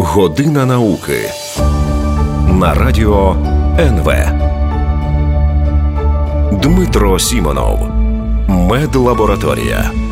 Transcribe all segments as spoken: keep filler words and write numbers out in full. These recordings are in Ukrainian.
Година науки на радіо ен ве. Дмитро Сімонов. Медлабораторія.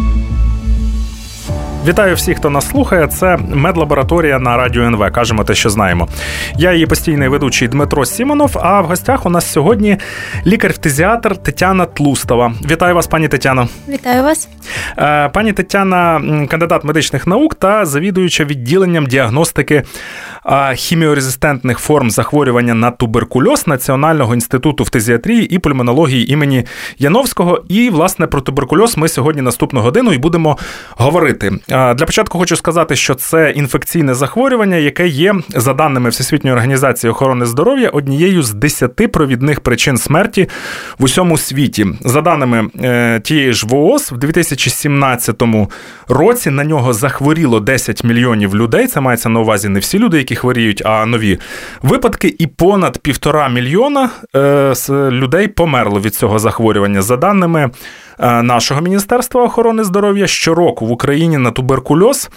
Вітаю всіх, хто нас слухає. Це Медлабораторія на радіо ен ве. Кажемо те, що знаємо. Я її постійний ведучий Дмитро Сімонов, а в гостях у нас сьогодні лікар-фтизіатр Тетяна Тлустова. Вітаю вас, пані Тетяно. Вітаю вас. Пані Тетяна – кандидат медичних наук та завідуюча відділенням діагностики хіміорезистентних форм захворювання на туберкульоз Національного інституту фтизіатрії і пульмонології імені Яновського. І, власне, про туберкульоз ми сьогодні наступну годину і будемо говорити. Для початку хочу сказати, що це інфекційне захворювання, яке є, за даними Всесвітньої організації охорони здоров'я, однією з десяти провідних причин смерті в усьому світі. За даними тієї ж ВООЗ, в дві тисячі сімнадцятому році на нього захворіло десять мільйонів людей. Це мається на увазі не всі люди, які хворіють, а нові випадки. І понад півтора мільйона людей померло від цього захворювання. За даними нашого Міністерства охорони здоров'я, щороку в Україні на туберкульоз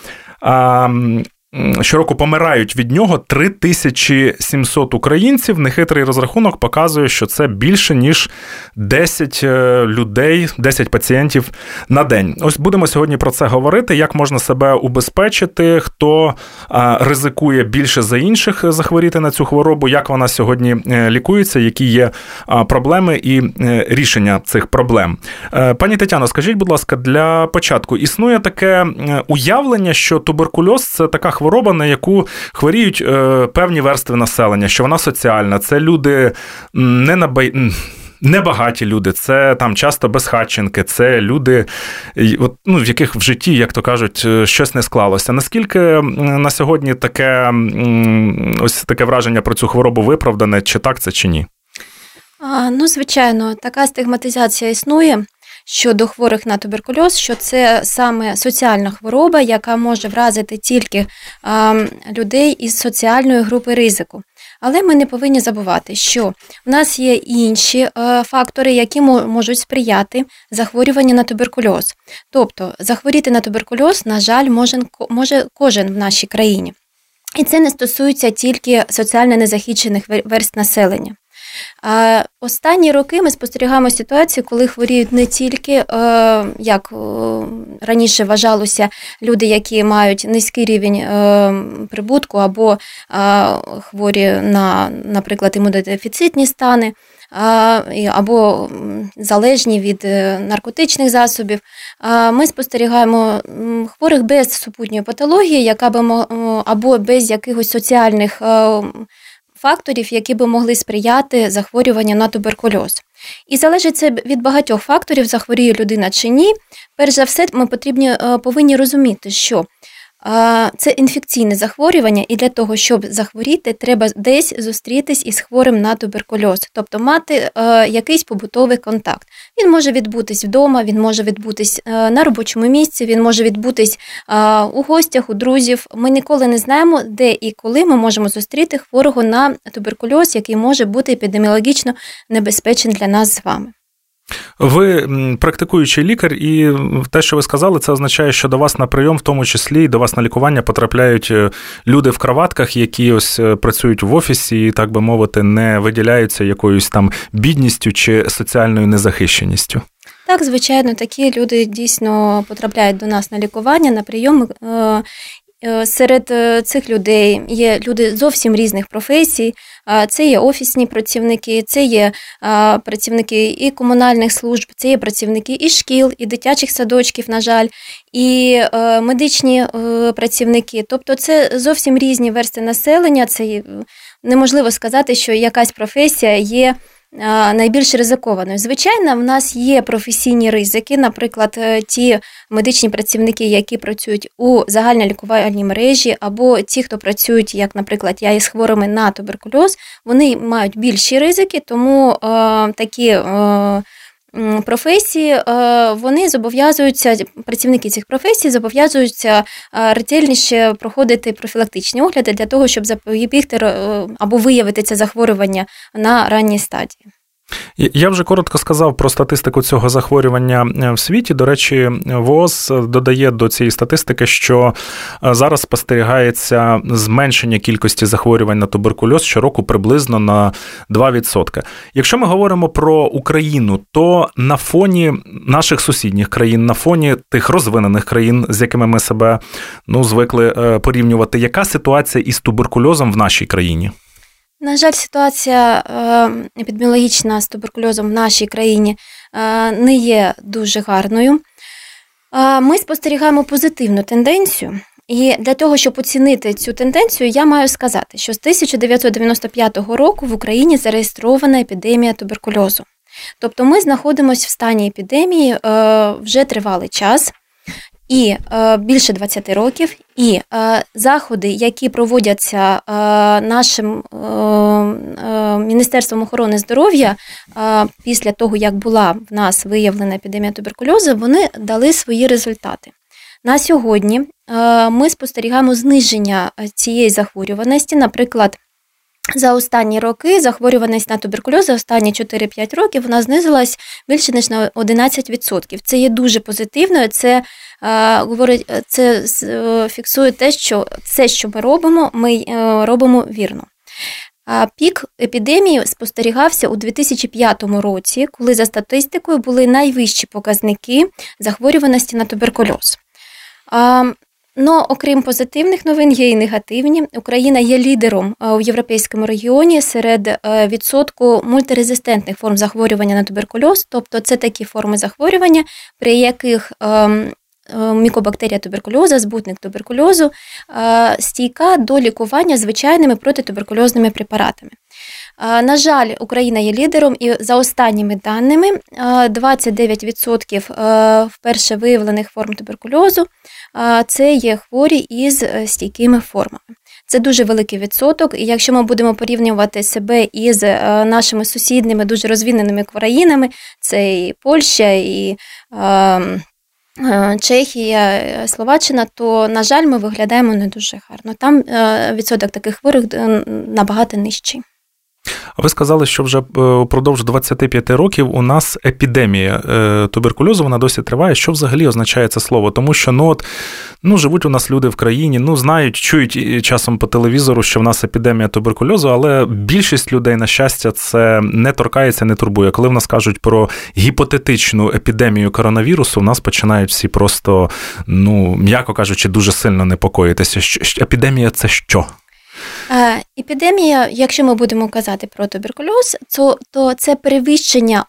щороку помирають від нього три тисячі сімсот українців. Нехитрий розрахунок показує, що це більше, ніж десять людей, десять пацієнтів на день. Ось будемо сьогодні про це говорити, як можна себе убезпечити, хто ризикує більше за інших захворіти на цю хворобу, як вона сьогодні лікується, які є проблеми і рішення цих проблем. Пані Тетяно, скажіть, будь ласка, для початку, існує таке уявлення, що туберкульоз – це така хвороба, на яку хворіють е, певні верстви населення, що вона соціальна. Це люди не набай... небагаті люди, це там часто безхатченки, це люди, от, ну, в яких в житті, як то кажуть, щось не склалося. Наскільки на сьогодні таке, ось таке враження про цю хворобу виправдане, чи так це, чи ні? А, ну, звичайно, така стигматизація існує щодо хворих на туберкульоз, що це саме соціальна хвороба, яка може вразити тільки а, людей із соціальної групи ризику. Але ми не повинні забувати, що в нас є інші а, фактори, які можуть сприяти захворюванню на туберкульоз. Тобто, захворіти на туберкульоз, на жаль, може, може кожен в нашій країні. І це не стосується тільки соціально незахищених верств населення. Останні роки ми спостерігаємо ситуацію, коли хворіють не тільки, як раніше вважалося, люди, які мають низький рівень прибутку або хворі на, наприклад, імунодефіцитні стани, або залежні від наркотичних засобів. Ми спостерігаємо хворих без супутньої патології, яка би, або без якихось соціальних факторів, які би могли сприяти захворюванню на туберкульоз. І залежить це від багатьох факторів, захворіє людина чи ні. Перш за все, ми потрібні, повинні розуміти, що це інфекційне захворювання, і для того, щоб захворіти, треба десь зустрітись із хворим на туберкульоз, тобто мати е, якийсь побутовий контакт. Він може відбутись вдома, він може відбутись е, на робочому місці, він може відбутись е, у гостях, у друзів. Ми ніколи не знаємо, де і коли ми можемо зустріти хворого на туберкульоз, який може бути епідеміологічно небезпечним для нас з вами. Ви практикуючий лікар, і те, що ви сказали, це означає, що до вас на прийом, в тому числі, і до вас на лікування потрапляють люди в краватках, які ось працюють в офісі і, так би мовити, не виділяються якоюсь там бідністю чи соціальною незахищеністю. Так, звичайно, такі люди дійсно потрапляють до нас на лікування, на прийом. Серед цих людей є люди зовсім різних професій. Це є офісні працівники, це є працівники і комунальних служб, це є працівники і шкіл, і дитячих садочків, на жаль, і медичні працівники. Тобто це зовсім різні верстви населення. Це неможливо сказати, що якась професія є найбільш ризикованою. Звичайно, в нас є професійні ризики, наприклад, ті медичні працівники, які працюють у загальнолікувальній мережі, або ті, хто працюють, як, наприклад, я із хворими на туберкульоз, вони мають більші ризики, тому е, такі е, професії, вони зобов'язуються, працівники цих професій зобов'язуються ретельніше проходити профілактичні огляди для того, щоб запобігти або виявити це захворювання на ранній стадії. Я вже коротко сказав про статистику цього захворювання в світі. До речі, ВООЗ додає до цієї статистики, що зараз спостерігається зменшення кількості захворювань на туберкульоз щороку приблизно на два відсотки. Якщо ми говоримо про Україну, то на фоні наших сусідніх країн, на фоні тих розвинених країн, з якими ми себе ну, звикли порівнювати, яка ситуація із туберкульозом в нашій країні? На жаль, ситуація епідеміологічна з туберкульозом в нашій країні не є дуже гарною. Ми спостерігаємо позитивну тенденцію, і для того, щоб оцінити цю тенденцію, я маю сказати, що з тисяча дев'ятсот дев'яносто п'ятого року в Україні зареєстрована епідемія туберкульозу. Тобто ми знаходимося в стані епідемії вже тривалий час, і е, більше двадцять років, і е, заходи, які проводяться е, нашим е, е, Міністерством охорони здоров'я е, після того, як була в нас виявлена епідемія туберкульозу, вони дали свої результати. На сьогодні е, ми спостерігаємо зниження цієї захворюваності, наприклад, за останні роки захворюваність на туберкульоз за останні чотири-п'ять років вона знизилась більше ніж на одинадцять відсотків. Це є дуже позитивно, це е, говорить, це е, фіксує те, що все, що ми робимо, ми е, робимо вірно. А пік епідемії спостерігався у дві тисячі п'ятому році, коли за статистикою були найвищі показники захворюваності на туберкульоз. А, Ну, окрім позитивних новин, є і негативні. Україна є лідером у європейському регіоні серед відсотку мультирезистентних форм захворювання на туберкульоз, тобто це такі форми захворювання, при яких мікобактерія туберкульозу, збутник туберкульозу, стійка до лікування звичайними протитуберкульозними препаратами. На жаль, Україна є лідером, і за останніми даними двадцять дев'ять відсотків вперше виявлених форм туберкульозу це є хворі із стійкими формами. Це дуже великий відсоток, і якщо ми будемо порівнювати себе із нашими сусідними, дуже розвиненими країнами, це і Польща, і Чехія, Словаччина, то, на жаль, ми виглядаємо не дуже гарно. Там відсоток таких хворих набагато нижчий. Ви сказали, що вже впродовж двадцять п'ять років у нас епідемія туберкульозу, вона досі триває. Що взагалі означає це слово? Тому що, ну, от, ну, живуть у нас люди в країні, ну, знають, чують часом по телевізору, що в нас епідемія туберкульозу, але більшість людей, на щастя, це не торкається, не турбує. Коли в нас кажуть про гіпотетичну епідемію коронавірусу, в нас починають всі просто, ну, м'яко кажучи, дуже сильно непокоїтися. Епідемія – це що? Епідемія, якщо ми будемо казати про туберкульоз, то, то це перевищення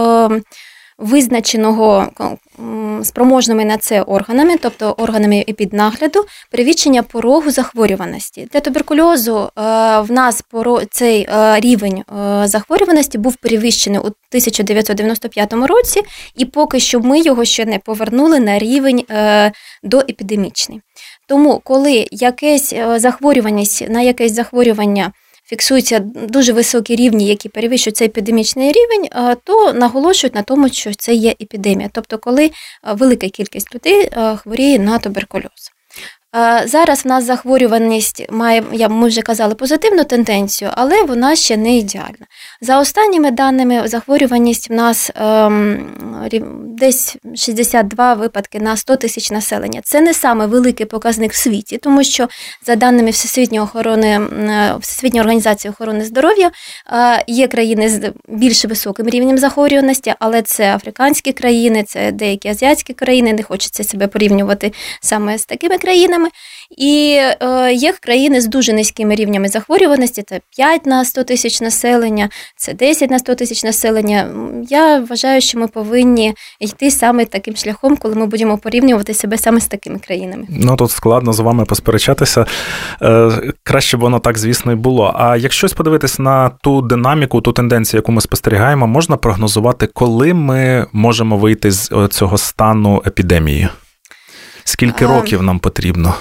визначеного спроможними на це органами, тобто органами епіднагляду, перевищення порогу захворюваності. Для туберкульозу в нас цей рівень захворюваності був перевищений у тисяча дев'ятсот дев'яносто п'ятому році, і поки що ми його ще не повернули на рівень доепідемічний. Тому, коли якесь захворюваність, на якесь захворювання фіксуються дуже високі рівні, які перевищують цей епідемічний рівень, то наголошують на тому, що це є епідемія. Тобто, коли велика кількість людей хворіє на туберкульоз. Зараз в нас захворюваність має, ми вже казали, позитивну тенденцію, але вона ще не ідеальна. За останніми даними, захворюваність в нас ем, десь шістдесят два випадки на сто тисяч населення. Це не саме великий показник в світі, тому що за даними Всесвітньої охорони, Всесвітньої організації охорони здоров'я є країни з більш високим рівнем захворюваності, але це африканські країни, це деякі азіатські країни, не хочеться себе порівнювати саме з такими країнами. І е, є країни з дуже низькими рівнями захворюваності, це п'ять на сто тисяч населення, це десять на сто тисяч населення. Я вважаю, що ми повинні йти саме таким шляхом, коли ми будемо порівнювати себе саме з такими країнами. Ну, тут складно з вами посперечатися. Е, краще б воно так, звісно, і було. А якщо подивитись на ту динаміку, ту тенденцію, яку ми спостерігаємо, можна прогнозувати, коли ми можемо вийти з цього стану епідемії? Скільки років нам потрібно?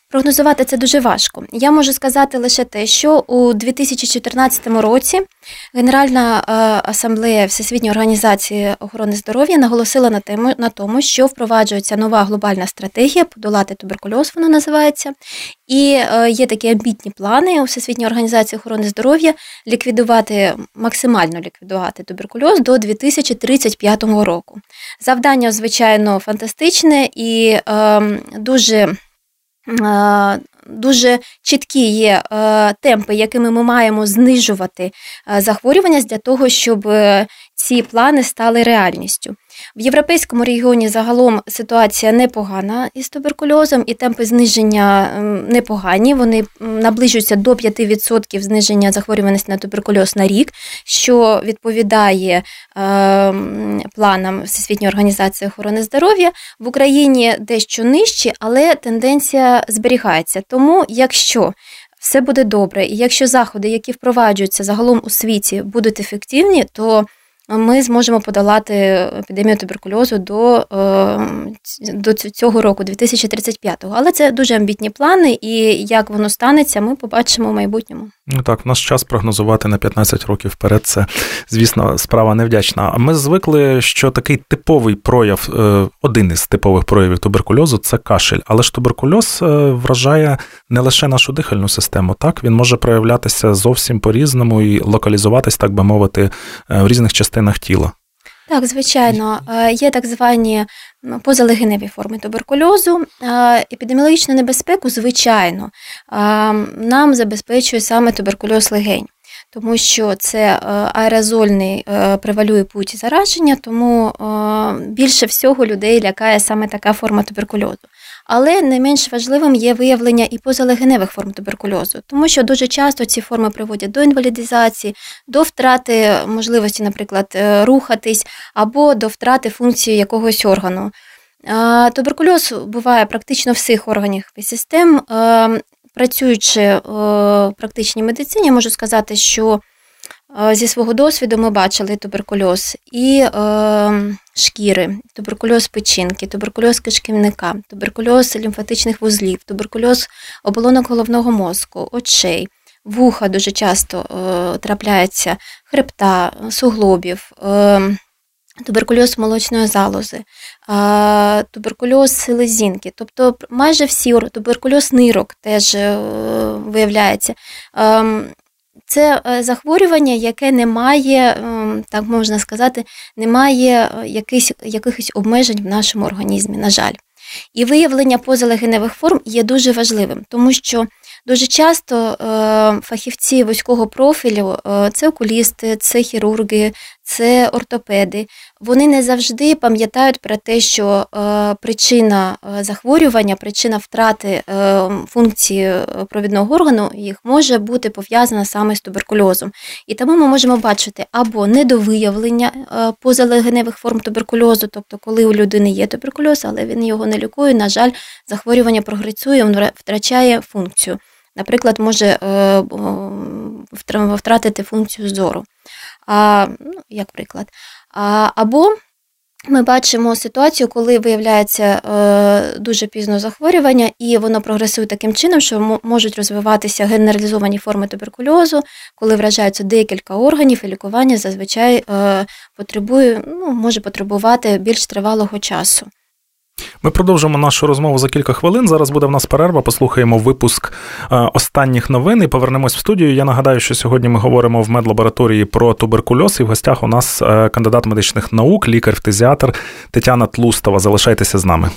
Прогнозувати це дуже важко. Я можу сказати лише те, що у дві тисячі чотирнадцятому році Генеральна асамблея Всесвітньої організації охорони здоров'я наголосила на тему, на тому, що впроваджується нова глобальна стратегія подолати туберкульоз, вона називається. І є такі амбітні плани у Всесвітньої організації охорони здоров'я ліквідувати, максимально ліквідувати туберкульоз до дві тисячі тридцять п'ятого року. Завдання, звичайно, фантастичне і е, дуже... Дуже чіткі є темпи, якими ми маємо знижувати захворювання для того, щоб ці плани стали реальністю. В європейському регіоні загалом ситуація непогана із туберкульозом, і темпи зниження непогані. Вони наближуються до п'ять відсотків зниження захворюваності на туберкульоз на рік, що відповідає планам Всесвітньої організації охорони здоров'я. В Україні дещо нижче, але тенденція зберігається. Тому, якщо все буде добре, і якщо заходи, які впроваджуються загалом у світі, будуть ефективні, то ми зможемо подолати епідемію туберкульозу до, до цього року, дві тисячі тридцять п'ятого. Але це дуже амбітні плани, і як воно станеться, ми побачимо в майбутньому. Ну так, в наш час прогнозувати на п'ятнадцять років вперед – це, звісно, справа невдячна. Ми звикли, що такий типовий прояв, один із типових проявів туберкульозу – це кашель. Але ж туберкульоз вражає не лише нашу дихальну систему, так? Він може проявлятися зовсім по-різному і локалізуватись, так би мовити, в різних частинах тіла. Так, звичайно. Є так звані позалегеневі форми туберкульозу. Епідеміологічну небезпеку, звичайно, нам забезпечує саме туберкульоз легень, тому що це аерозольний превалює путь зараження, тому більше всього людей лякає саме така форма туберкульозу. Але не менш важливим є виявлення і позалегеневих форм туберкульозу, тому що дуже часто ці форми приводять до інвалідизації, до втрати можливості, наприклад, рухатись, або до втрати функції якогось органу. Туберкульоз буває практично всіх органів і систем. Працюючи в практичній медицині, можу сказати, що зі свого досвіду ми бачили туберкульоз і е, шкіри, туберкульоз печінки, туберкульоз кишківника, туберкульоз лімфатичних вузлів, туберкульоз оболонок головного мозку, очей, вуха дуже часто е, трапляється, хребта, суглобів, е, туберкульоз молочної залози, е, туберкульоз селезінки, тобто майже всі, туберкульоз нирок теж е, виявляється. Е, Це захворювання, яке не має, так можна сказати, не має якихось, якихось обмежень в нашому організмі, на жаль. І виявлення позалегеневих форм є дуже важливим, тому що дуже часто фахівці вузького профілю, це окулісти, це хірурги, це ортопеди, вони не завжди пам'ятають про те, що причина захворювання, причина втрати функції провідного органу їх може бути пов'язана саме з туберкульозом. І тому ми можемо бачити або недовиявлення позалегеневих форм туберкульозу, тобто коли у людини є туберкульоз, але він його не лікує, на жаль, захворювання прогресує, він втрачає функцію. Наприклад, може втратити функцію зору, а, ну, як приклад. А, або ми бачимо ситуацію, коли виявляється е, дуже пізно захворювання, і воно прогресує таким чином, що м- можуть розвиватися генералізовані форми туберкульозу, коли вражаються декілька органів, і лікування зазвичай е, потребує, ну, може потребувати більш тривалого часу. Ми продовжимо нашу розмову за кілька хвилин. Зараз буде в нас перерва, послухаємо випуск останніх новин і повернемось в студію. Я нагадаю, що сьогодні ми говоримо в медлабораторії про туберкульоз, і в гостях у нас кандидат медичних наук, лікар-фтизіатр Тетяна Тлустова. Залишайтеся з нами.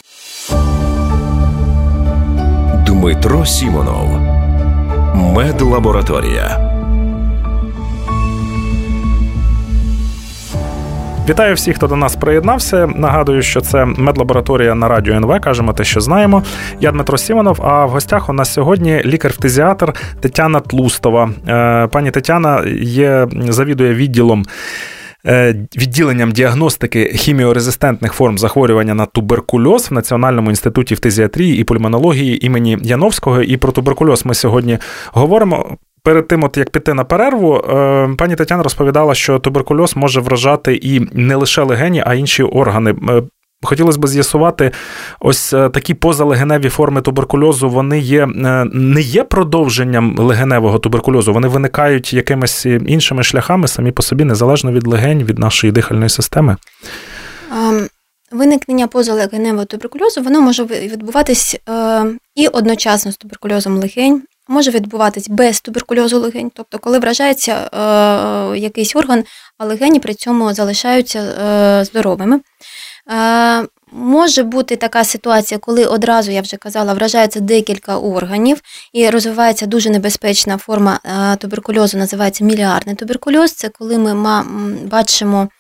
Дмитро Сімонов. Медлабораторія. Вітаю всіх, хто до нас приєднався. Нагадую, що це медлабораторія на радіо ен ве. Кажемо те, що знаємо. Я Дмитро Сімонов, а в гостях у нас сьогодні лікар-фтизіатр Тетяна Тлустова. Пані Тетяна є, завідує відділом відділенням діагностики хіміорезистентних форм захворювання на туберкульоз в Національному інституті фтизіатрії і пульмонології імені Яновського. І про туберкульоз ми сьогодні говоримо. Перед тим, от як піти на перерву, пані Тетяна розповідала, що туберкульоз може вражати і не лише легені, а інші органи. хотілося б з'ясувати, ось такі позалегеневі форми туберкульозу, вони є, не є продовженням легеневого туберкульозу, вони виникають якимись іншими шляхами самі по собі, незалежно від легень, від нашої дихальної системи? Виникнення позалегеневого туберкульозу, воно може відбуватись і одночасно з туберкульозом легень, може відбуватись без туберкульозу легень, тобто коли вражається е, якийсь орган, а легені при цьому залишаються е, здоровими. Е, може бути така ситуація, коли одразу, я вже казала, вражається декілька органів і розвивається дуже небезпечна форма е, туберкульозу, називається міліарний туберкульоз. Це коли ми ма, бачимо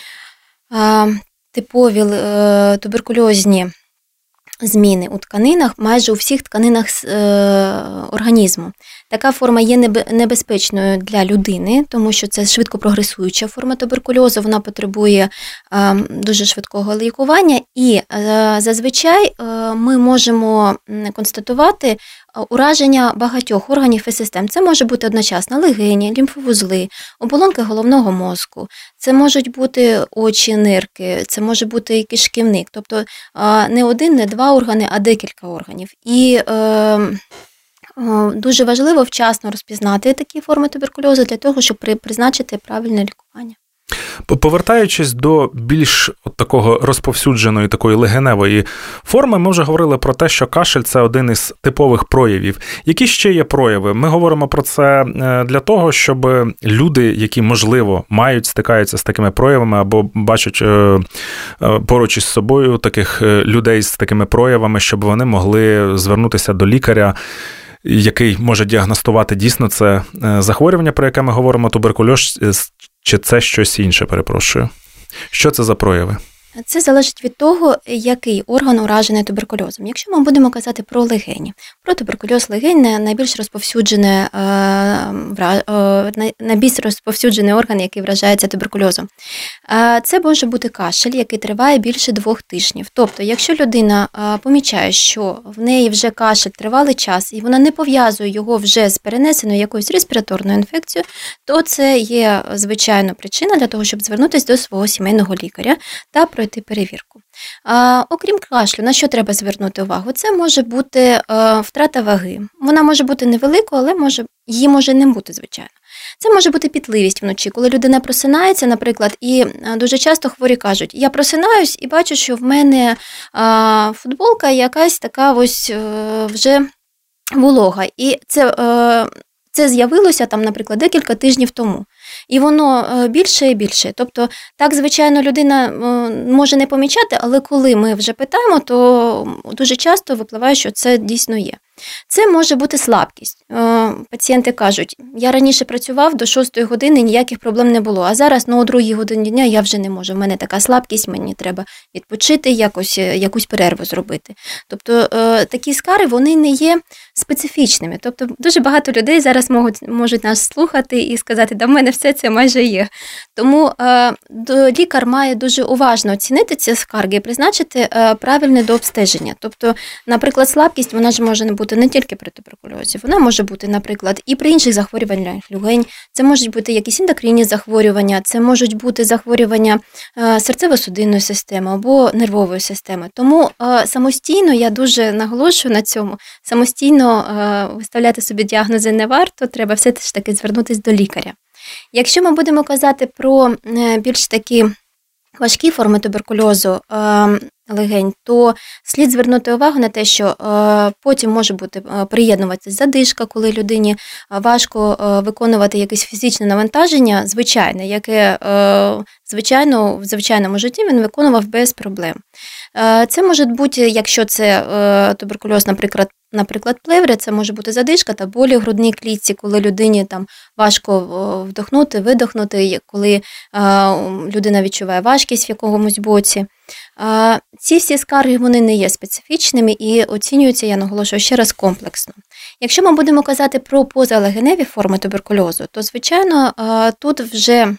е, типові е, туберкульозні зміни у тканинах, майже у всіх тканинах е, організму. Така форма є небезпечною для людини, тому що це швидко прогресуюча форма туберкульозу, вона потребує е, дуже швидкого лікування, і е, зазвичай е, ми можемо констатувати ураження багатьох органів і систем. Це може бути одночасно легені, лімфовузли, оболонки головного мозку, це можуть бути очі, нирки, це може бути і кишківник, тобто не один, не два органи, а декілька органів. І е, дуже важливо вчасно розпізнати такі форми туберкульозу для того, щоб призначити правильне лікування. Повертаючись до більш от такого розповсюдженої, такої легеневої форми, ми вже говорили про те, що кашель – це один із типових проявів. Які ще є прояви? Ми говоримо про це для того, щоб люди, які, можливо, мають, стикаються з такими проявами або бачать поруч із собою таких людей з такими проявами, щоб вони могли звернутися до лікаря, який може діагностувати дійсно це захворювання, про яке ми говоримо, туберкульоз, чи це щось інше, перепрошую? Що це за прояви? Це залежить від того, який орган уражений туберкульозом. Якщо ми будемо казати про легені, про туберкульоз легень найбільш розповсюджений, найбільш розповсюджений орган, який вражається туберкульозом. Це може бути кашель, який триває більше двох тижнів. Тобто, якщо людина помічає, що в неї вже кашель тривалий час, і вона не пов'язує його вже з перенесеною якоюсь респіраторною інфекцією, то це є, звичайно, причина для того, щоб звернутися до свого сімейного лікаря та пройти перевірку. А, окрім кашлю, на що треба звернути увагу? Це може бути а, втрата ваги. Вона може бути невеликою, але може, її може не бути, звичайно. Це може бути пітливість вночі, коли людина просинається, наприклад, і дуже часто хворі кажуть, я просинаюсь і бачу, що в мене а, футболка якась така ось а, вже волога. І це, а, це з'явилося, там, наприклад, декілька тижнів тому. І воно більше і більше. Тобто, так, звичайно, людина може не помічати, але коли ми вже питаємо, то дуже часто випливає, що це дійсно є. Це може бути слабкість. Пацієнти кажуть, я раніше працював до шостої години, ніяких проблем не було, а зараз ну, о другій годині дня я вже не можу. У мене така слабкість, мені треба відпочити, якось, якусь перерву зробити. Тобто такі скарги, вони не є специфічними. Тобто дуже багато людей зараз можуть, можуть нас слухати і сказати, да в мене все це майже є. Тому лікар має дуже уважно оцінити ці скарги і призначити правильне дообстеження. Тобто, наприклад, слабкість, вона ж може не бути не тільки при туберкульозі, вона може бути, наприклад, і при інших захворюваннях легень, це можуть бути якісь ендокринні захворювання, це можуть бути захворювання серцево-судинної системи або нервової системи. Тому самостійно, я дуже наголошую на цьому, самостійно виставляти собі діагнози не варто, треба все ж таки звернутися до лікаря. Якщо ми будемо казати про більш такі важкі форми туберкульозу легень, то слід звернути увагу на те, що потім може бути приєднуватися задишка, коли людині важко виконувати якесь фізичне навантаження, звичайне, яке звичайно, в звичайному житті він виконував без проблем. Це може бути, якщо це туберкульоз, наприклад, Наприклад, плеври – це може бути задишка та болі в грудній клітці, коли людині там важко вдохнути, видохнути, коли людина відчуває важкість в якомусь боці. Ці всі скарги, вони не є специфічними і оцінюються, я наголошую ще раз, комплексно. Якщо ми будемо казати про позалегеневі форми туберкульозу, то, звичайно, тут вже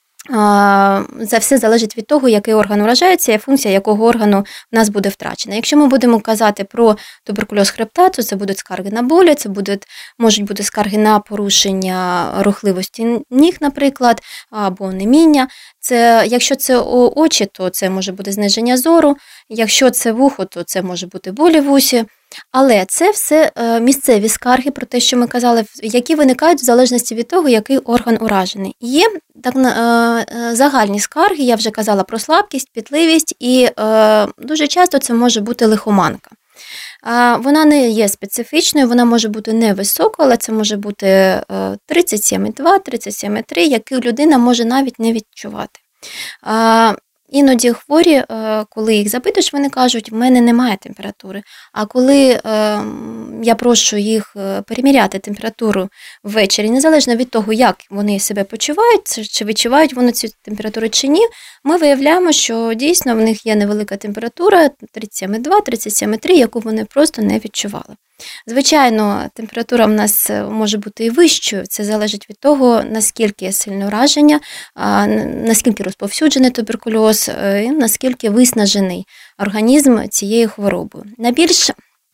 за все залежить від того, який орган вражається і функція якого органу в нас буде втрачена. Якщо ми будемо казати про туберкульоз хребта, то це будуть скарги на болі, це будуть, можуть бути скарги на порушення рухливості ніг, наприклад, або онеміння. Це, якщо це очі, то це може бути зниження зору, якщо це вухо, то це може бути болі в усі. Але це все місцеві скарги про те, що ми казали, які виникають в залежності від того, який орган уражений. Є так загальні скарги, я вже казала про слабкість, пітливість, і дуже часто це може бути лихоманка. Вона не є специфічною, вона може бути невисокою, але це може бути тридцять сім цілих два - тридцять сім цілих три, яку людина може навіть не відчувати. Іноді хворі, коли їх запитуєш, вони кажуть, в мене немає температури. А коли я прошу їх переміряти температуру ввечері, незалежно від того, як вони себе почувають, чи відчувають вони цю температуру чи ні, ми виявляємо, що дійсно в них є невелика температура тридцять сім цілих два - тридцять сім цілих три, яку вони просто не відчували. Звичайно, температура в нас може бути і вищою, це залежить від того, наскільки сильне ураження, наскільки розповсюджений туберкульоз, і наскільки виснажений організм цією хворобою. На більш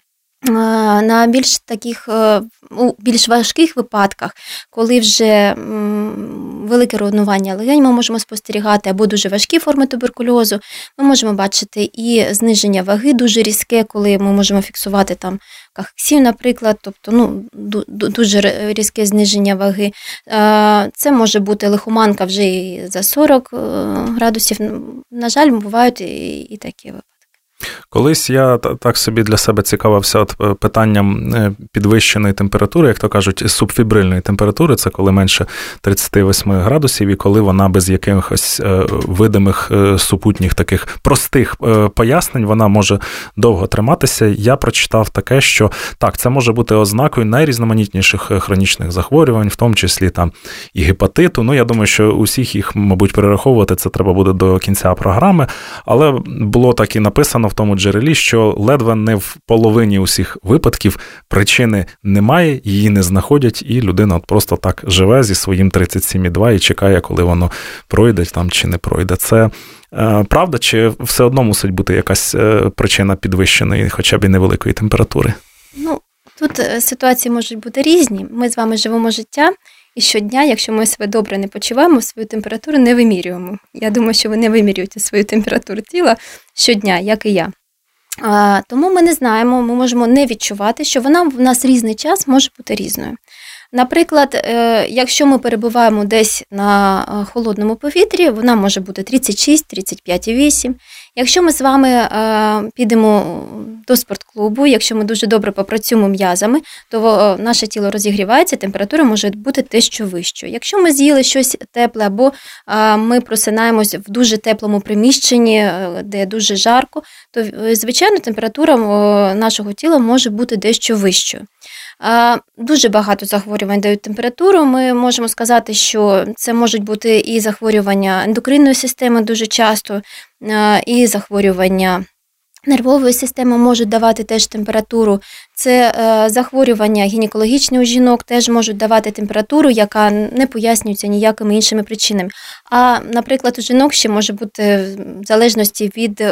На більш таких, у більш важких випадках, коли вже велике руйнування легень ми можемо спостерігати, або дуже важкі форми туберкульозу, ми можемо бачити і зниження ваги дуже різке, коли ми можемо фіксувати там кахексію, наприклад, тобто ну, дуже різке зниження ваги. Це може бути лихоманка вже і за сорок градусів. На жаль, бувають і, і такі випадки. Колись я так собі для себе цікавився от питанням підвищеної температури, як то кажуть, субфібрильної температури, це коли менше тридцять вісім градусів, і коли вона без якихось видимих супутніх таких простих пояснень, вона може довго триматися. Я прочитав таке, що так, це може бути ознакою найрізноманітніших хронічних захворювань, в тому числі там і гепатиту. Ну, я думаю, що усіх їх, мабуть, перераховувати це треба буде до кінця програми, але було так і написано в тому джерелі, що ледве не в половині усіх випадків причини немає, її не знаходять, і людина от просто так живе зі своїм тридцять сім цілих два і чекає, коли воно пройде там чи не пройде. Це е, правда, чи все одно мусить бути якась е, причина підвищеної, хоча б і невеликої температури? Ну, тут ситуації можуть бути різні. Ми з вами живемо життя, і щодня, якщо ми себе добре не почуваємо, свою температуру не вимірюємо. Я думаю, що ви не вимірюєте свою температуру тіла щодня, як і я. А, тому ми не знаємо, ми можемо не відчувати, що вона в нас різний час може бути різною. Наприклад, якщо ми перебуваємо десь на холодному повітрі, вона може бути тридцять шість - тридцять п'ять цілих вісім. Якщо ми з вами підемо до спортклубу, якщо ми дуже добре попрацюємо м'язами, то наше тіло розігрівається, температура може бути дещо вищою. Якщо ми з'їли щось тепле, або ми просинаємось в дуже теплому приміщенні, де дуже жарко, то, звичайно, температура нашого тіла може бути дещо вищою. Дуже багато захворювань дають температуру. Ми можемо сказати, що це можуть бути і захворювання ендокринної системи дуже часто, і захворювання нервової системи можуть давати теж температуру. Це захворювання гінекологічні у жінок теж можуть давати температуру, яка не пояснюється ніякими іншими причинами. А, наприклад, у жінок ще може бути в залежності від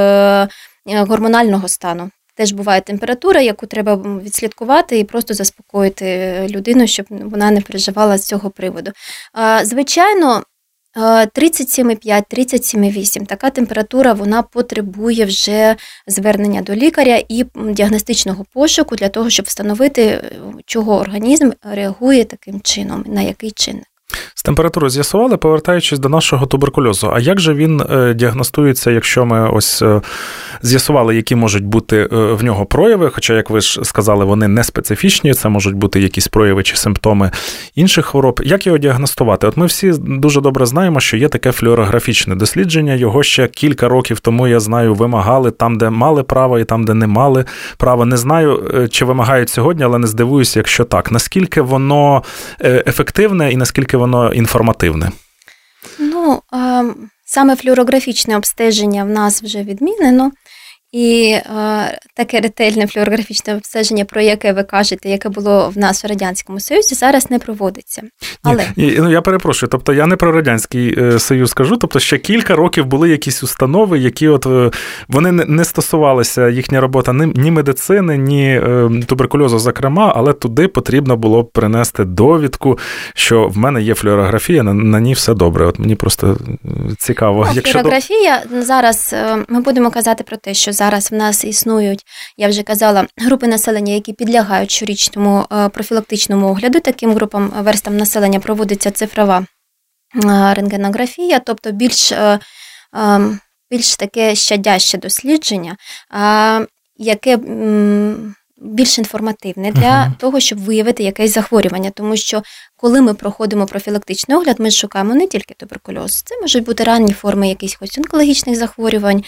гормонального стану. Теж буває температура, яку треба відслідкувати і просто заспокоїти людину, щоб вона не переживала з цього приводу. Звичайно, тридцять сім цілих п'ять - тридцять сім цілих вісім. Така температура, вона потребує вже звернення до лікаря і діагностичного пошуку для того, щоб встановити, чого організм реагує таким чином, на який чинник. З температурою з'ясували, повертаючись до нашого туберкульозу. А як же він діагностується, якщо ми ось з'ясували, які можуть бути в нього прояви, хоча, як ви ж сказали, вони не специфічні, це можуть бути якісь прояви чи симптоми інших хвороб. Як його діагностувати? От ми всі дуже добре знаємо, що є таке флюорографічне дослідження, його ще кілька років тому, я знаю, вимагали там, де мали право і там, де не мали права. Не знаю, чи вимагають сьогодні, але не здивуюся, якщо так. Наскільки воно ефективне і наскільки воно інформативне? Ну, саме флюорографічне обстеження в нас вже відмінено. І е, таке ретельне флюорографічне обстеження, про яке ви кажете, яке було в нас в Радянському Союзі, зараз не проводиться. Але... Ні, ні, ну, я перепрошую, тобто я не про Радянський е, Союз кажу, тобто ще кілька років були якісь установи, які от е, вони не, не стосувалися, їхня робота ні, ні медицини, ні е, туберкульозу, зокрема, але туди потрібно було принести довідку, що в мене є флюорографія, на, на ній все добре. От мені просто цікаво. Ну, Якщо флюорографія, до... зараз ми будемо казати про те, що зараз в нас існують, я вже казала, групи населення, які підлягають щорічному профілактичному огляду. Таким групам верстам населення проводиться цифрова рентгенографія, тобто більш, більш таке щадяще дослідження, яке більш інформативне для uh-huh. того, щоб виявити якесь захворювання. Тому що, коли ми проходимо профілактичний огляд, ми шукаємо не тільки туберкульоз. Це можуть бути ранні форми якихось онкологічних захворювань.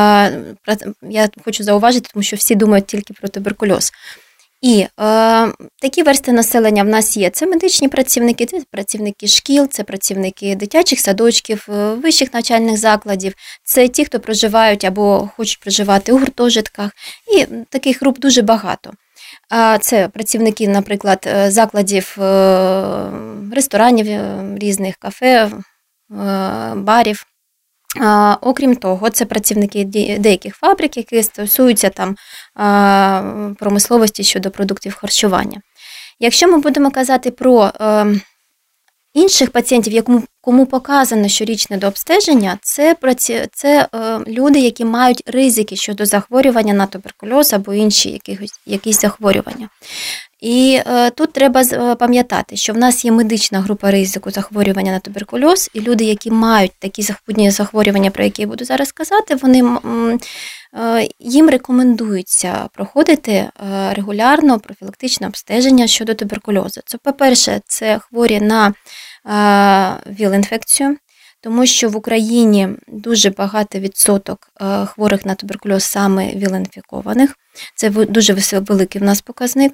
Я хочу зауважити, тому що всі думають тільки про туберкульоз. І е, такі версти населення в нас є. Це медичні працівники, це працівники шкіл, це працівники дитячих садочків, вищих навчальних закладів, це ті, хто проживають або хочуть проживати у гуртожитках. І таких груп дуже багато. Це працівники, наприклад, закладів, ресторанів різних, кафе, барів. А, окрім того, це працівники деяких фабрик, які стосуються там а, промисловості щодо продуктів харчування. Якщо ми будемо казати про а, інших пацієнтів, якому, кому показано щорічне дообстеження, це, це а, люди, які мають ризики щодо захворювання на туберкульоз або інші якісь, якісь захворювання. І е, тут треба пам'ятати, що в нас є медична група ризику захворювання на туберкульоз, і люди, які мають такі запутні захворювання, про які я буду зараз казати, вони, е, їм рекомендується проходити е, регулярно профілактичне обстеження щодо туберкульозу. Це, по-перше, це хворі на е, ВІЛ-інфекцію, тому що в Україні дуже багато відсоток е, хворих на туберкульоз саме ВІЛ-інфікованих. Це дуже великий в нас показник.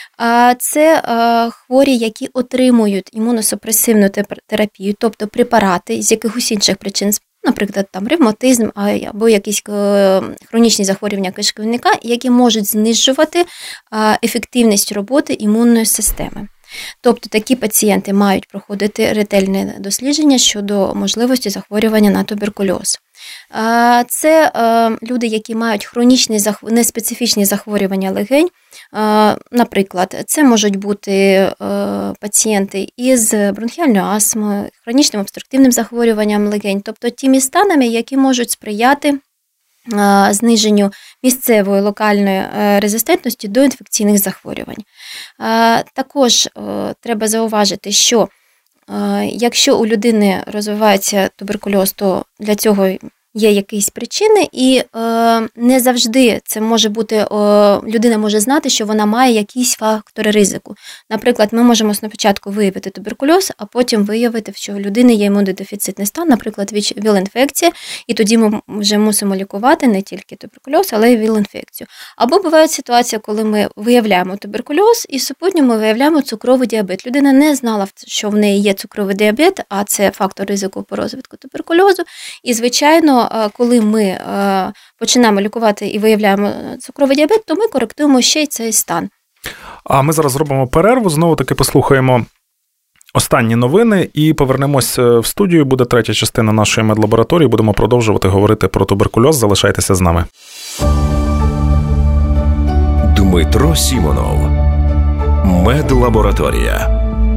Це хворі, які отримують імуносупресивну терапію, тобто препарати з якихось інших причин, наприклад, там ревматизм або якісь хронічні захворювання кишківника, які можуть знижувати ефективність роботи імунної системи. Тобто такі пацієнти мають проходити ретельне дослідження щодо можливості захворювання на туберкульоз. Це люди, які мають хронічні, неспецифічні захворювання легень. Наприклад, це можуть бути пацієнти із бронхіальною астмою, хронічним обструктивним захворюванням легень, тобто тими станами, які можуть сприяти зниженню місцевої локальної резистентності до інфекційних захворювань. Також треба зауважити, що якщо у людини розвивається туберкульоз, то для цього є якісь причини, і е, не завжди це може бути, е, людина може знати, що вона має якісь фактори ризику. Наприклад, ми можемо спочатку виявити туберкульоз, а потім виявити, що у людини є імунодефіцитний стан, наприклад, ВІЛ-інфекція, і тоді ми вже мусимо лікувати не тільки туберкульоз, але й ВІЛ-інфекцію. Або буває ситуація, коли ми виявляємо туберкульоз і супутньо ми виявляємо цукровий діабет. Людина не знала, що в неї є цукровий діабет, а це фактор ризику по розвитку туберкульозу. І, звичайно, коли ми починаємо лікувати і виявляємо цукровий діабет, то ми коректуємо ще й цей стан. А ми зараз зробимо перерву, знову-таки послухаємо останні новини і повернемось в студію. Буде третя частина нашої медлабораторії. Будемо продовжувати говорити про туберкульоз. Залишайтеся з нами. Дмитро Сімонов. Медлабораторія.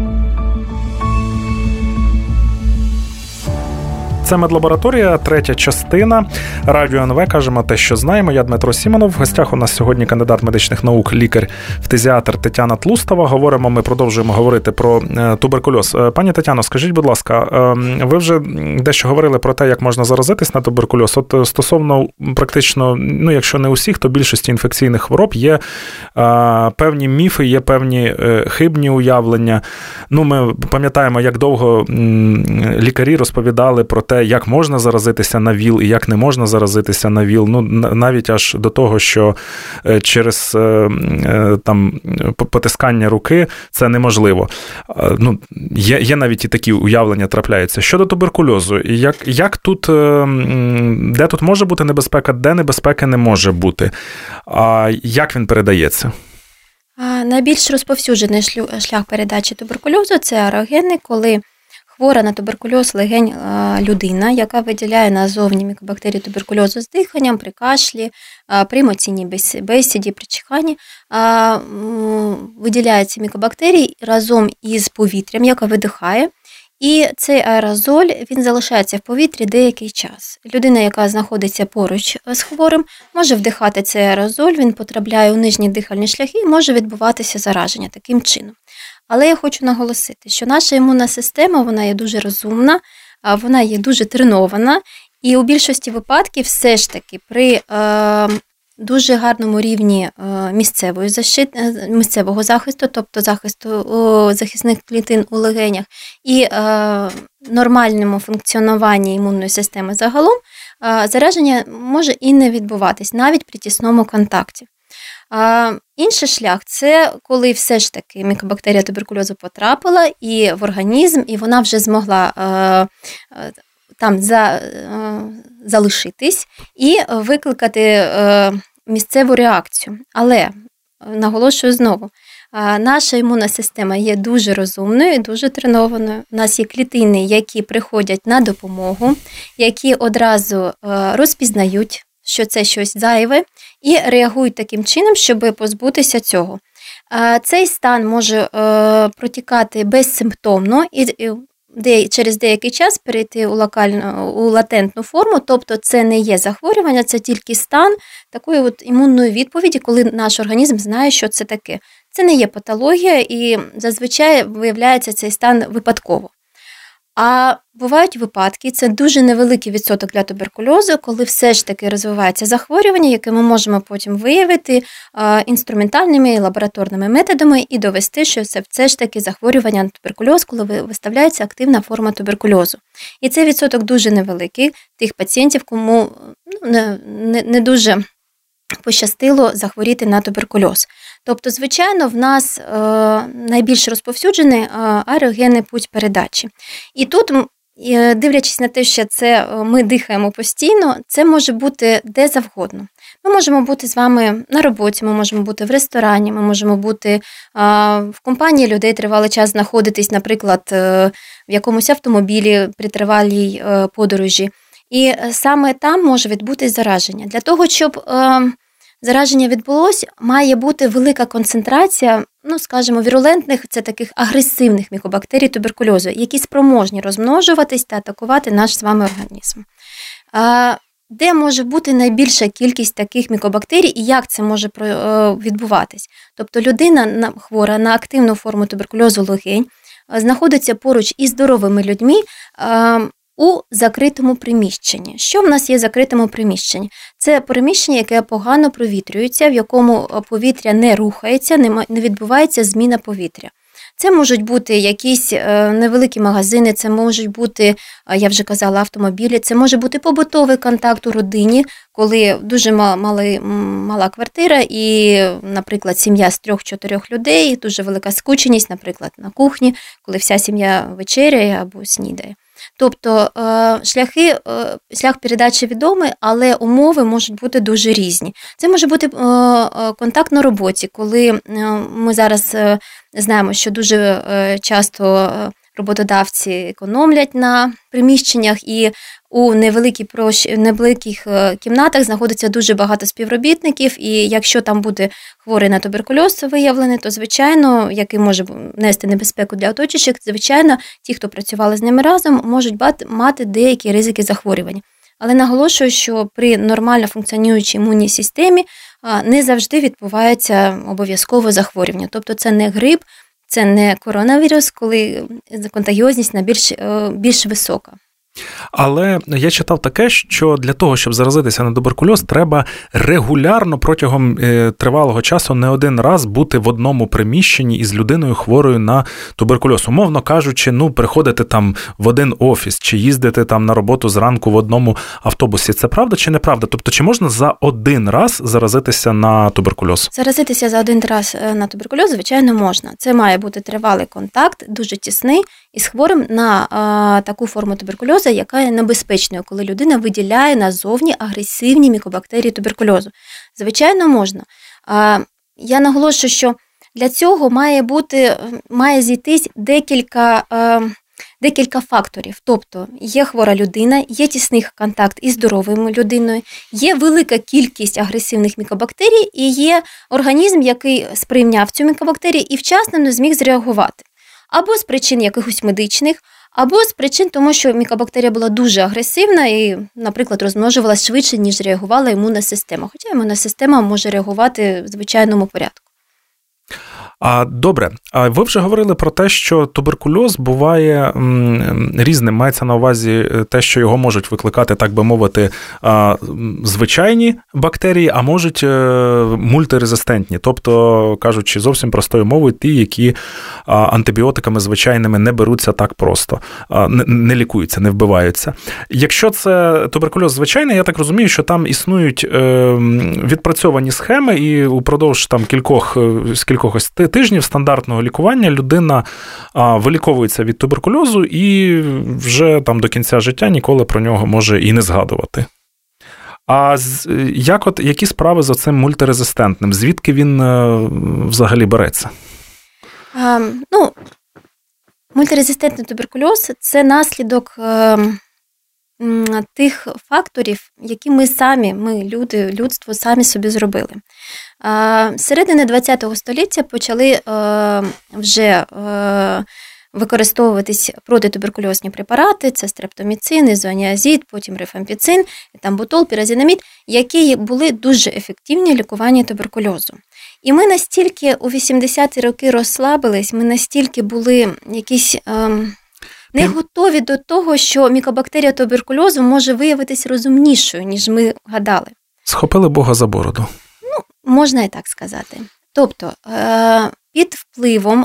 Це медлабораторія, третя частина. Радіо ен ве, кажемо те, що знаємо. Я Дмитро Сімонов. В гостях у нас сьогодні кандидат медичних наук, лікар-фтизіатр Тетяна Тлустова. Говоримо, ми продовжуємо говорити про туберкульоз. Пані Тетяно, скажіть, будь ласка, ви вже дещо говорили про те, як можна заразитись на туберкульоз. От стосовно практично, ну якщо не усіх, то більшості інфекційних хвороб є а, певні міфи, є певні хибні уявлення. Ну, ми пам'ятаємо, як довго м, лікарі розповідали про те, те, як можна заразитися на ВІЛ і як не можна заразитися на ВІЛ, ну, навіть аж до того, що через там потискання руки це неможливо. Ну, є, є навіть і такі уявлення трапляються. Щодо туберкульозу, як, як тут, де тут може бути небезпека, де небезпеки не може бути? А як він передається? Найбільш розповсюджений шлях передачі туберкульозу – це аерогенний, коли хвора на туберкульоз легень людина, яка виділяє назовні мікобактерії туберкульозу з диханням, при кашлі, при емоційній бесіді, при чиханні, виділяє ці мікобактерії разом із повітрям, яке видихає. І цей аерозоль, він залишається в повітрі деякий час. Людина, яка знаходиться поруч з хворим, може вдихати цей аерозоль, він потрапляє у нижні дихальні шляхи і може відбуватися зараження таким чином. Але я хочу наголосити, що наша імунна система, вона є дуже розумна, вона є дуже тренована, і у більшості випадків все ж таки при е, дуже гарному рівні місцевої защити, місцевого захисту, тобто захисту о, захисних клітин у легенях, і е, нормальному функціонуванні імунної системи загалом, е, зараження може і не відбуватись, навіть при тісному контакті. А інший шлях – це коли все ж таки мікобактерія туберкульозу потрапила і в організм, і вона вже змогла е, е, там за, е, залишитись і викликати е, місцеву реакцію. Але, наголошую знову, е, наша імунна система є дуже розумною і дуже тренованою. У нас є клітини, які приходять на допомогу, які одразу е, розпізнають, що це щось зайве, і реагують таким чином, щоб позбутися цього. Цей стан може протікати безсимптомно і через деякий час перейти у локальну, у латентну форму, тобто це не є захворювання, це тільки стан такої от імунної відповіді, коли наш організм знає, що це таке. Це не є патологія і зазвичай виявляється цей стан випадково. А бувають випадки, це дуже невеликий відсоток для туберкульозу, коли все ж таки розвивається захворювання, яке ми можемо потім виявити інструментальними і лабораторними методами і довести, що це все ж таки захворювання на туберкульоз, коли виставляється активна форма туберкульозу. І цей відсоток дуже невеликий тих пацієнтів, кому ну, не, не, не дуже пощастило захворіти на туберкульоз. Тобто, звичайно, в нас е, найбільш розповсюджений е, аерогенний путь передачі. І тут, е, дивлячись на те, що це ми дихаємо постійно, це може бути де завгодно. Ми можемо бути з вами на роботі, ми можемо бути в ресторані, ми можемо бути е, в компанії людей тривалий час знаходитись, наприклад, е, в якомусь автомобілі при тривалій е, подорожі. І саме там може відбутись зараження. Для того, щоб е, зараження відбулося, має бути велика концентрація, ну, скажімо, вірулентних, це таких агресивних мікобактерій туберкульозу, які спроможні розмножуватись та атакувати наш з вами організм. Е, де може бути найбільша кількість таких мікобактерій і як це може відбуватись? Тобто людина хвора на активну форму туберкульозу легень знаходиться поруч із здоровими людьми, е, у закритому приміщенні. Що в нас є в закритому приміщенні? Це приміщення, яке погано провітрюється, в якому повітря не рухається, не відбувається зміна повітря. Це можуть бути якісь невеликі магазини, це можуть бути, я вже казала, автомобілі, це може бути побутовий контакт у родині, коли дуже мали, мала квартира і, наприклад, сім'я з трьох-чотирьох людей, дуже велика скученість, наприклад, на кухні, коли вся сім'я вечеряє або снідає. Тобто шляхи, шлях передачі відомий, але умови можуть бути дуже різні. Це може бути контакт на роботі, коли ми зараз знаємо, що дуже часто роботодавці економлять на приміщеннях і у невеликих, невеликих кімнатах знаходиться дуже багато співробітників, і якщо там буде хворий на туберкульоз виявлений, то, звичайно, який може нести небезпеку для оточуючих, звичайно, ті, хто працювали з ними разом, можуть мати деякі ризики захворювання. Але наголошую, що при нормально функціонуючій імунній системі не завжди відбувається обов'язково захворювання. Тобто це не грип, це не коронавірус, коли контагіозність більш, більш висока. Але я читав таке, що для того, щоб заразитися на туберкульоз, треба регулярно протягом тривалого часу не один раз бути в одному приміщенні із людиною хворою на туберкульоз. Умовно кажучи, ну, приходити там в один офіс, чи їздити там на роботу зранку в одному автобусі. Це правда чи неправда? Тобто, чи можна за один раз заразитися на туберкульоз? Заразитися за один раз на туберкульоз, звичайно, можна. Це має бути тривалий контакт, дуже тісний, із хворим на а, таку форму туберкульозу, яка є небезпечною, коли людина виділяє назовні агресивні мікобактерії туберкульозу. Звичайно, можна. А, я наголошую, що для цього має бути, має зійтись декілька, а, декілька факторів. Тобто, є хвора людина, є тісний контакт із здоровою людиною, є велика кількість агресивних мікобактерій і є організм, який сприйняв цю мікобактерію і вчасно не зміг зреагувати. Або з причин якихось медичних, або з причин тому, що мікобактерія була дуже агресивна і, наприклад, розмножувалася швидше, ніж реагувала імунна система. Хоча імунна система може реагувати в звичайному порядку. А, добре, а ви вже говорили про те, що туберкульоз буває м, різним. Мається на увазі те, що його можуть викликати, так би мовити, а, звичайні бактерії, а можуть мультирезистентні, тобто, кажучи зовсім простою мовою, ті, які а, антибіотиками звичайними не беруться так просто, а, не, не лікуються, не вбиваються. Якщо це туберкульоз звичайний, я так розумію, що там існують е, відпрацьовані схеми, і упродовж там кількох, з кількох тижнів стандартного лікування людина а, виліковується від туберкульозу і вже там до кінця життя ніколи про нього може і не згадувати. А з, як от, які справи з оцим мультирезистентним? Звідки він е, взагалі береться? А, ну, мультирезистентний туберкульоз – це наслідок е, тих факторів, які ми самі, ми, люди, людство, самі собі зробили. З середини ХХ століття почали вже використовуватись протитуберкульозні препарати, це стрептоміцин, ізоніазид, потім рифампіцин, етамбутол, піразінамід, які були дуже ефективні в лікуванні туберкульозу. І ми настільки у вісімдесяті роки розслабились, ми настільки були якісь ем, не готові до того, що мікобактерія туберкульозу може виявитись розумнішою, ніж ми гадали. Схопили Бога за бороду. Ну, можна і так сказати. Тобто, під впливом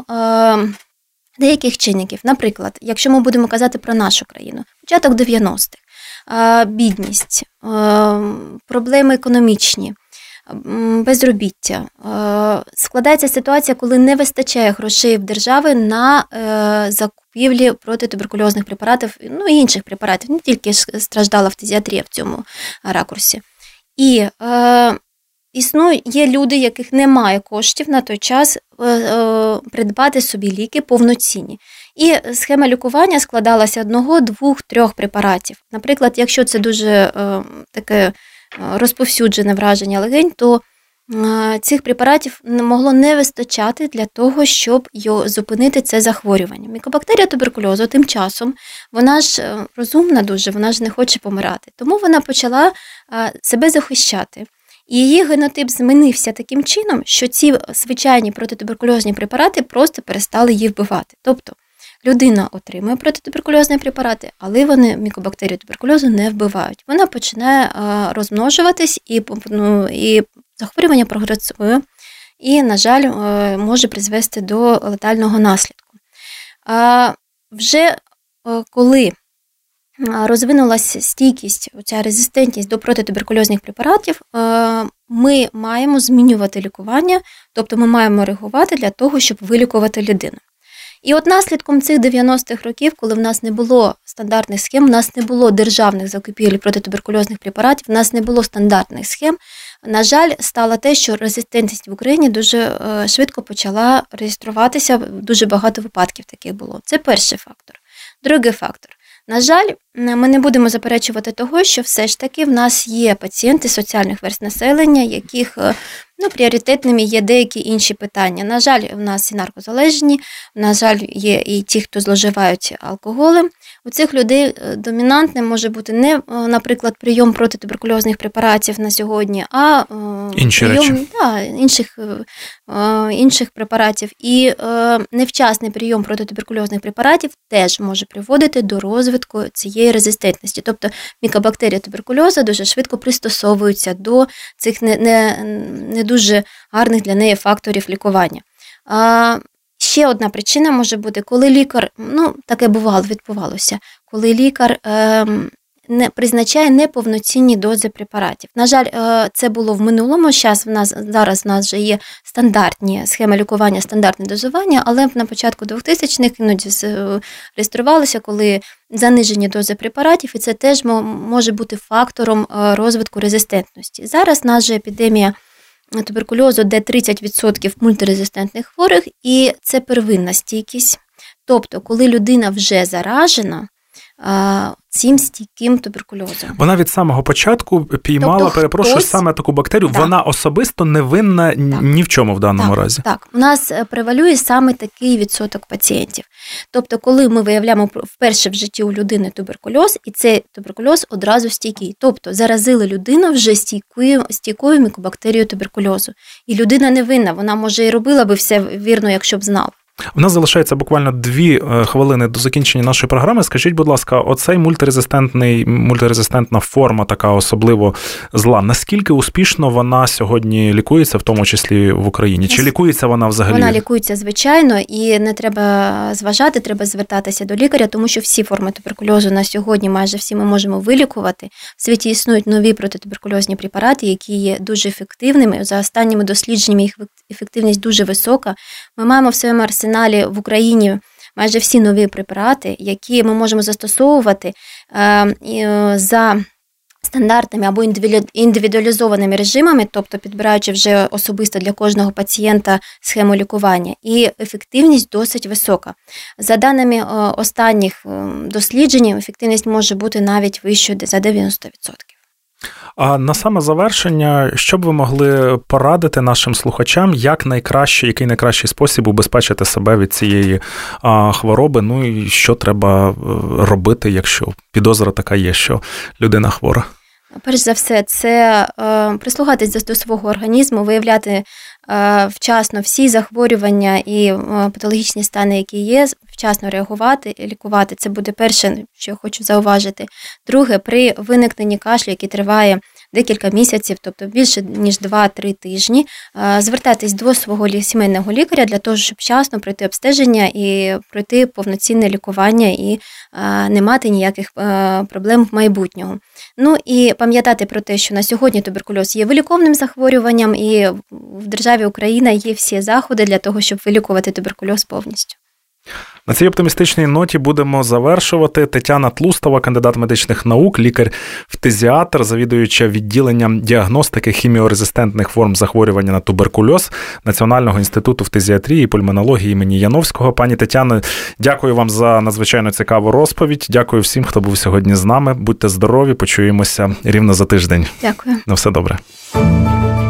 деяких чинників, наприклад, якщо ми будемо казати про нашу країну, початок дев'яностих, бідність, проблеми економічні, безробіття, складається ситуація, коли не вистачає грошей в держави на закупівлі протитуберкульозних препаратів, ну і інших препаратів, не тільки страждала фтизіатрія в цьому ракурсі. І е, існує, є люди, яких немає коштів на той час е, е, придбати собі ліки повноцінні. І схема лікування складалася одного, двох, трьох препаратів. Наприклад, якщо це дуже е, таке розповсюджене враження легень, то е, цих препаратів могло не вистачати для того, щоб його, зупинити це захворювання. Мікобактерія туберкульозу тим часом, вона ж розумна дуже, вона ж не хоче помирати. Тому вона почала е, себе захищати. І її генотип змінився таким чином, що ці звичайні протитуберкульозні препарати просто перестали її вбивати. Тобто людина отримує протитуберкульозні препарати, але вони мікобактерію туберкульозу не вбивають. Вона починає розмножуватись і, ну, і захворювання прогресує і, на жаль, може призвести до летального наслідку. Вже коли розвинулася стійкість, оця резистентність до протитуберкульозних препаратів, ми маємо змінювати лікування, тобто ми маємо реагувати для того, щоб вилікувати людину. І от наслідком цих дев'яностих років, коли в нас не було стандартних схем, в нас не було державних закупівель протитуберкульозних препаратів, в нас не було стандартних схем, на жаль, стало те, що резистентність в Україні дуже швидко почала реєструватися, дуже багато випадків таких було. Це перший фактор. Другий фактор. На жаль, ми не будемо заперечувати того, що все ж таки в нас є пацієнти соціальних верств населення, яких ну, пріоритетними є деякі інші питання. На жаль, в нас і наркозалежні, на жаль, є і ті, хто зловживають алкоголем. У цих людей домінантним може бути не, наприклад, прийом протитуберкульозних препаратів на сьогодні, а інші прийом да, інших, інших препаратів. І невчасний прийом протитуберкульозних препаратів теж може приводити до розвитку цієї цієї резистентності. Тобто мікобактерії туберкульозу дуже швидко пристосовуються до цих не, не, не дуже гарних для неї факторів лікування. А, ще одна причина може бути, коли лікар, ну таке бувало, відбувалося, коли лікар е, не призначає неповноцінні дози препаратів. На жаль, це було в минулому, зараз в нас, зараз в нас вже є стандартні схеми лікування, стандартне дозування, але на початку двохтисячних іноді реєструвалося, коли занижені дози препаратів, і це теж може бути фактором розвитку резистентності. Зараз в нас же епідемія туберкульозу, де тридцять відсотків мультирезистентних хворих, і це первинна стійкість. Тобто, коли людина вже заражена цим стійким туберкульозом. Вона від самого початку піймала, тобто, перепрошую, хтось... саме таку бактерію, так. Вона особисто не винна так. ні в чому в даному так, разі. Так, у нас превалює саме такий відсоток пацієнтів. Тобто, коли ми виявляємо вперше в житті у людини туберкульоз, і цей туберкульоз одразу стійкий. Тобто, заразили людину вже стійкою, стійкою мікобактерією туберкульозу. І людина не винна, вона, може, і робила би все вірно, якщо б знала. У нас залишається буквально дві хвилини до закінчення нашої програми. Скажіть, будь ласка, оцей мультирезистентний, мультирезистентна форма, така особливо зла, наскільки успішно вона сьогодні лікується, в тому числі в Україні? Чи лікується вона взагалі? Вона лікується, звичайно, і не треба зважати, треба звертатися до лікаря, тому що всі форми туберкульозу на сьогодні, майже всі ми можемо вилікувати. В світі існують нові протитуберкульозні препарати, які є дуже ефективними. За останніми дослідженнями їх ефективність дуже висока. Ми маємо в своєму арсеналі в Україні майже всі нові препарати, які ми можемо застосовувати за стандартними або індивідуалізованими режимами, тобто підбираючи вже особисто для кожного пацієнта схему лікування. І ефективність досить висока. За даними останніх досліджень, ефективність може бути навіть вищою за дев'яносто відсотків. А на саме завершення, що б ви могли порадити нашим слухачам, як найкраще, який найкращий спосіб убезпечити себе від цієї а, хвороби, ну і що треба робити, якщо підозра така є, що людина хвора? Перш за все, це е, прислухатись до свого організму, виявляти е, вчасно всі захворювання і е, патологічні стани, які є, вчасно реагувати, лікувати. Це буде перше, що я хочу зауважити. Друге, при виникненні кашлю, який триває декілька місяців, тобто більше ніж два-три тижні, звертатись до свого сімейного лікаря для того, щоб вчасно пройти обстеження і пройти повноцінне лікування і не мати ніяких проблем в майбутньому. Ну і пам'ятати про те, що на сьогодні туберкульоз є виліковним захворюванням, і в державі Україна є всі заходи для того, щоб вилікувати туберкульоз повністю. На цій оптимістичній ноті будемо завершувати. Тетяна Тлустова, кандидат медичних наук, лікар-фтизіатр, завідуюча відділенням діагностики хіміорезистентних форм захворювання на туберкульоз Національного інституту фтизіатрії і пульмонології імені Яновського. Пані Тетяно, дякую вам за надзвичайно цікаву розповідь. Дякую всім, хто був сьогодні з нами. Будьте здорові, почуємося рівно за тиждень. Дякую. На все добре.